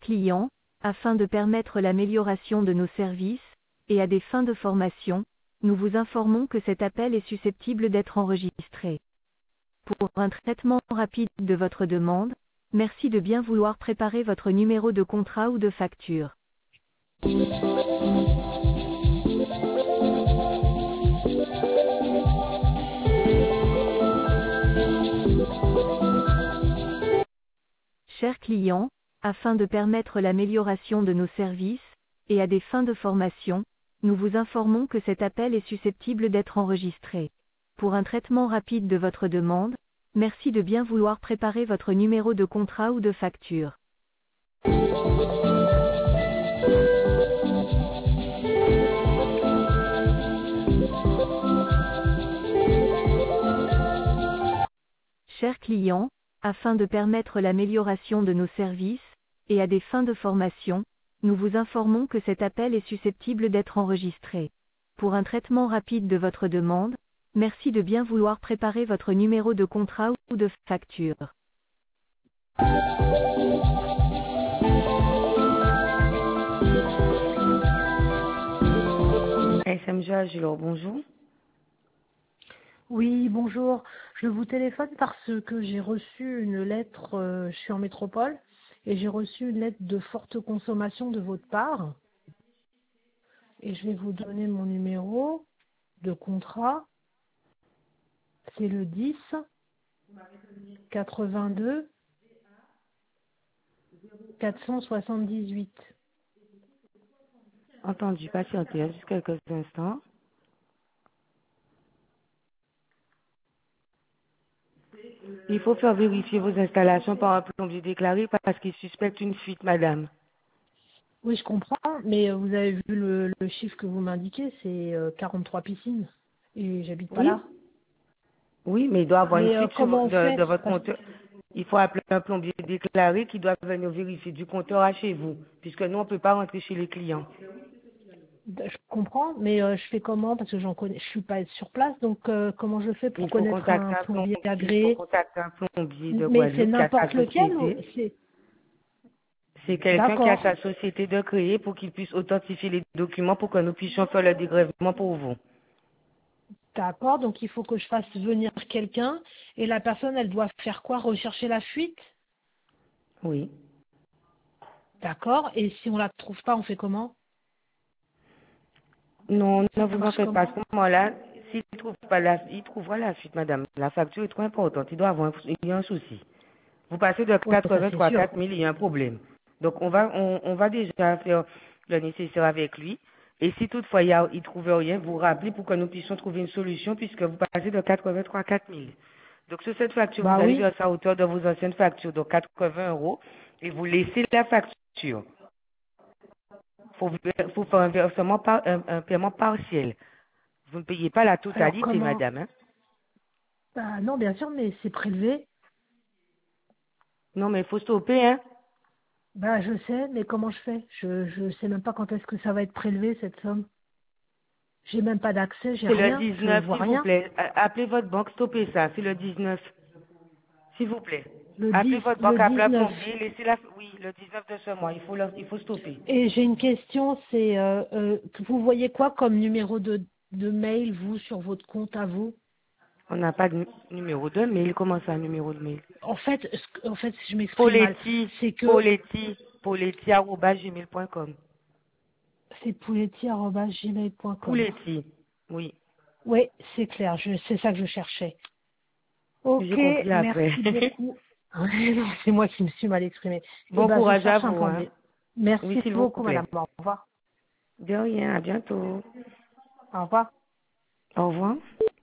client, afin de permettre l'amélioration de nos services, et à des fins de formation, nous vous informons que cet appel est susceptible d'être enregistré. Pour un traitement rapide de votre demande, merci de bien vouloir préparer votre numéro de contrat ou de facture. Chers clients, afin de permettre l'amélioration de nos services, et à des fins de formation, nous vous informons que cet appel est susceptible d'être enregistré. Pour un traitement rapide de votre demande, merci de bien vouloir préparer votre numéro de contrat ou de facture. Chers clients, afin de permettre l'amélioration de nos services, et à des fins de formation, nous vous informons que cet appel est susceptible d'être enregistré. Pour un traitement rapide de votre demande, merci de bien vouloir préparer votre numéro de contrat ou de facture. SMG Agilor, bonjour. Oui, bonjour. Je vous téléphone parce que j'ai reçu une lettre, je suis en métropole, et j'ai reçu une lettre de forte consommation de votre part. Et je vais vous donner mon numéro de contrat. C'est le 10 82 478. Entendu, patientez juste quelques instants. Il faut faire vérifier vos installations par un plombier déclaré parce qu'il suspecte une fuite, madame. Oui, je comprends, mais vous avez vu le chiffre que vous m'indiquez, c'est 43 piscines. Et j'habite pas Oui, là. oui, mais il doit avoir une Mais fuite comment on fait? de votre compteur. Il faut appeler un plombier déclaré qui doit venir vérifier du compteur à chez vous, puisque nous, on ne peut pas rentrer chez les clients. Je comprends, mais je fais comment? Parce que j'en connais, je suis pas sur place, donc comment je fais pour Il faut connaître contacter un plombier un agréé? plombier de Mais c'est Guadeloupe qui a sa n'importe lequel ou société. c'est C'est quelqu'un qui a d'accord, sa société de créer pour qu'il puisse authentifier les documents pour que nous puissions faire le dégrèvement pour vous. d'accord, donc il faut que je fasse venir quelqu'un et la personne elle doit faire quoi? Rechercher la fuite? Oui. D'accord, et si on la trouve pas, on fait comment? Non, Ça ne vous en marche faites pas. À comment? ce moment-là, s'il ne trouve pas il trouvera la suite, madame. La facture est trop importante. Il doit avoir il y a un souci. Vous passez de Ouais, ça 83 c'est à sûr. 4 000, il y a un problème. Donc, on va déjà faire le nécessaire avec lui. Et si toutefois il trouve rien, vous rappelez pour que nous puissions trouver une solution puisque vous passez de 83 à 4 000. Donc, sur cette facture, Bah vous allez oui, verser à hauteur de vos anciennes factures, donc 80 euros, et vous laissez la facture. Faut faire un versement un paiement partiel. Vous ne payez pas la alors totalité, comment? madame, hein. Bah non, bien sûr, mais c'est prélevé. Non, mais il faut stopper, hein. Bah je sais, mais comment je fais? Je sais même pas quand est-ce que ça va être prélevé cette somme. J'ai même pas d'accès, j'ai C'est le rien, je 19, vois s'il vous rien. plaît. Appelez votre banque, stoppez ça. C'est le 19, s'il vous plaît. Le Appelez 10, votre le banque, appelez un 19. plombier, oui, le 19 de ce mois. Il faut stopper. Et j'ai une question, c'est que vous voyez quoi comme numéro de mail, vous, sur votre compte à vous? On n'a pas de numéro de mail. Comment ça, numéro de mail? En fait, si je m'exprime mal, c'est que Poletti@gmail.com. c'est pouletti@gmail.com. Poletti, oui. Oui, c'est clair, c'est ça que je cherchais. Ok, J'ai compris après. merci beaucoup. Non, c'est moi qui me suis mal exprimée. Eh Bon ben, je courage à cherche un vous, plan hein. B. Oui, Merci s'il vous beaucoup, madame. plaît. Au revoir. De rien, à bientôt. Au revoir. Au revoir.